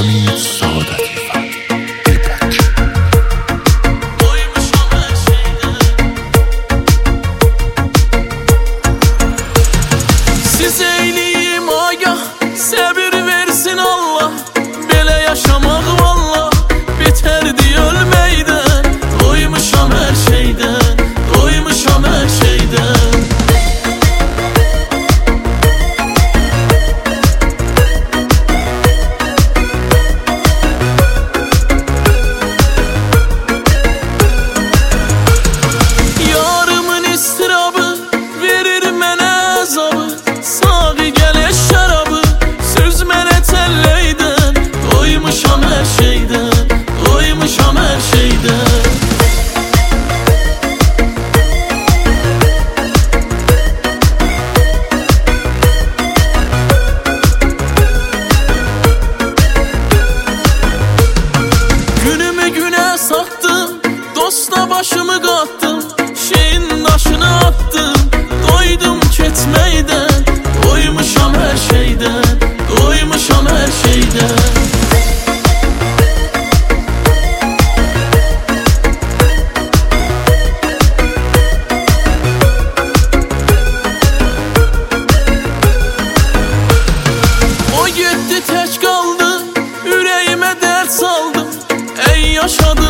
Hamid Saadati و ایپک. Siz eyleyim agah, səbir versin Allah. Belə yaşamaq valla betərdi ölməkdən. Doymuşam hər şeydən, doymuşam hər şeydən. Yarımın istirabı verir mənə əzabı. Sağı gələ şərabı süz mənə təlləydən. Doymuşam hər şeydən, doymuşam hər şeydən. Günümü günə satdım, dosta başımı qatdım. Şeyin daşını attım, doydum ketməkdən. Doymuşam hər şeydən, doymuşam hər şeydən. O getdi tək qaldı, ürəyimə dərd saldım. Ey yaşadım